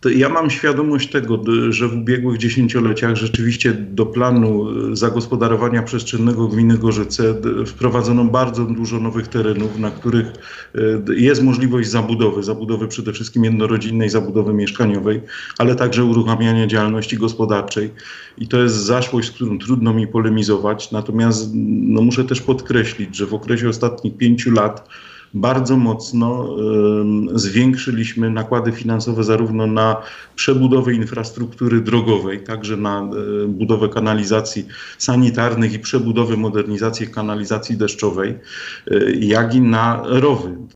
Ja mam świadomość tego, że w ubiegłych dziesięcioleciach rzeczywiście do planu zagospodarowania przestrzennego gminy Gorzyce wprowadzono bardzo dużo nowych terenów, na których jest możliwość zabudowy przede wszystkim jednorodzinnej, zabudowy mieszkaniowej, ale także uruchamiania działalności gospodarczej. I to jest zaszłość, z którą trudno mi polemizować. Natomiast no, muszę też podkreślić, że w okresie ostatnich 5 lat bardzo mocno zwiększyliśmy nakłady finansowe zarówno na przebudowę infrastruktury drogowej, także na budowę kanalizacji sanitarnych i przebudowę, modernizację kanalizacji deszczowej, jak i na rowy.